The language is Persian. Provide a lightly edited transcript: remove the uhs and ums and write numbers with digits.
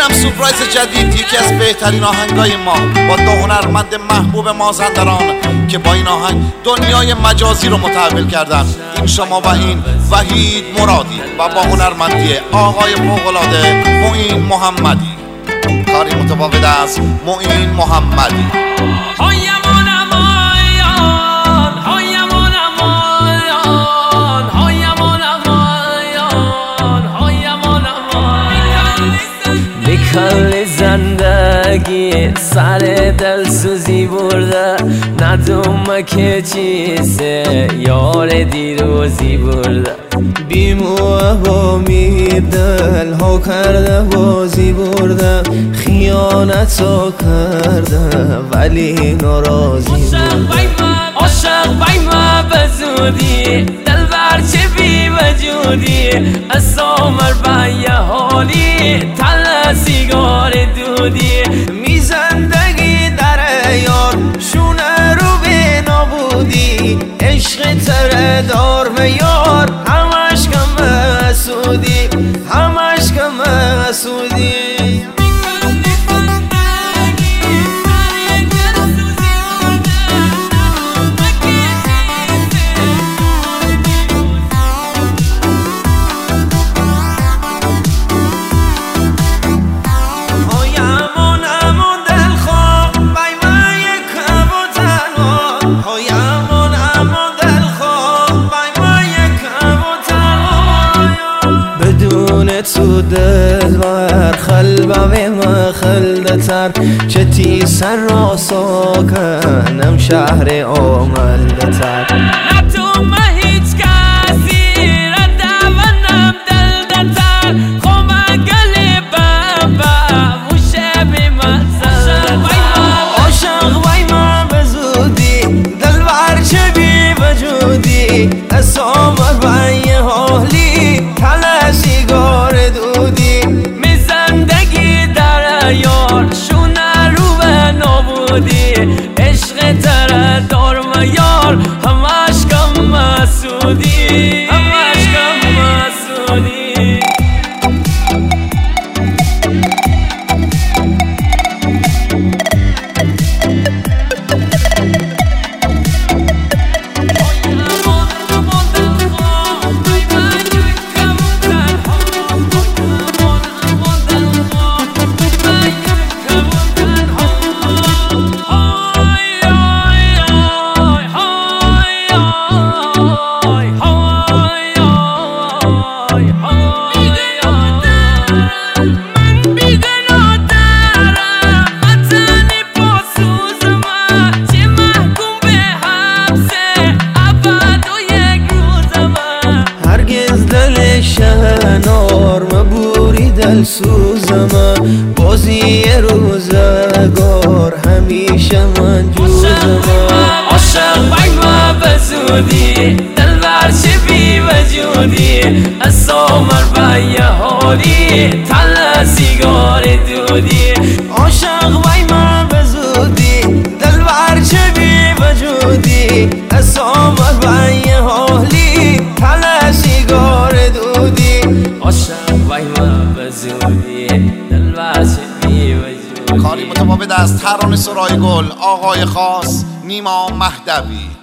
اینم سورپرایز جدید، یکی از بهترین آهنگای ما با دو هنرمند محبوب مازندران که با این آهنگ دنیای مجازی رو متحول کردن. این شما و این وحید مرادی و با هنرمندی آقای فوق‌العاده معین محمدی، کاری متفاوت از معین محمدی. کل زندگی سر دلسوزی برده، ندوم که چیزه یار دیروزی برده. بیموه و میر دل ها کرده بازی برده، خیانت کرده ولی ناراضی برده. عاشق بیمه بزودی دل برچه بی وجودی، از عمر به یه حالی تل سیگار دودی. می زندگی در یار شونه رو به نابودی، عشق تره دار و یار همش کم حسودی، همش کم حسودی. تو دلبر خلبه ما خلدتر، چه تی سر را ساکنم شهر آملدتر. نتوم هیچ کسی را دونم دلدتر، خومه گلی بابا موشه بی مزل. عاشق بیمه بزودی دلبر چه بی وجودی، از عمر به یه حالی تل سیگار دودی. می زندگی در یار شونه رو به نابودی، عشق تره دار و یار همش کم مسودی، همش کم مسودی. شهنار مبوری دل سوزم، بازی روزگار همیشه من جوزم. عاشق بیمه بزودی دل برچه بی وجودی، از عمر به یه حالی تل سیگار دودی. عاشق بیمه بزودی دل برچه بی وجودی، از عمر به یه حالی تل سیگار دودی. عاشق بیمه بزودی دل برچه بی وجودی. کاری متفاوت از ترانه سرای گل آقای خاص نیما مهدوی.